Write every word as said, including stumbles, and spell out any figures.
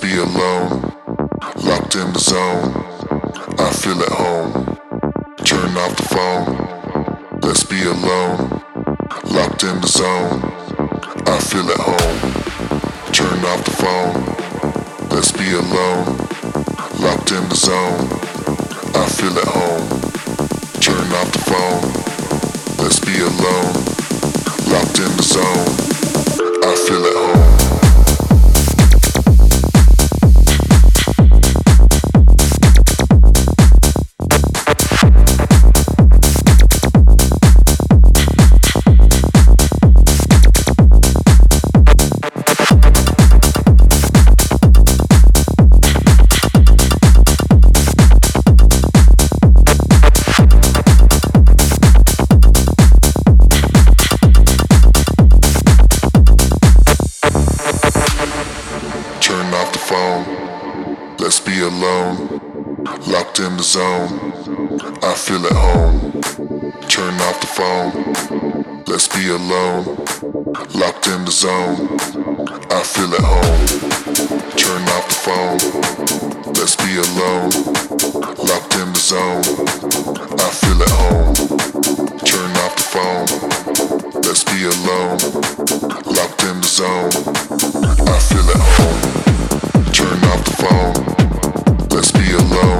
be alone, locked in the zone. I feel at home. Turn off the phone. Let's be alone, locked in the zone. I feel at home. Turn off the phone. Let's be alone, locked in the zone. I feel at home. Turn off the phone. Let's be alone, locked in the zone. I feel at home. Let's be alone, locked in the zone. I feel at home. Turn off the phone. Let's be alone, locked in the zone. I feel at home. Turn off the phone. Let's be alone, locked in the zone. I feel at home. Turn off the phone. Let's be alone, locked in the zone. I feel at home. Turn off the phone. Let's be alone.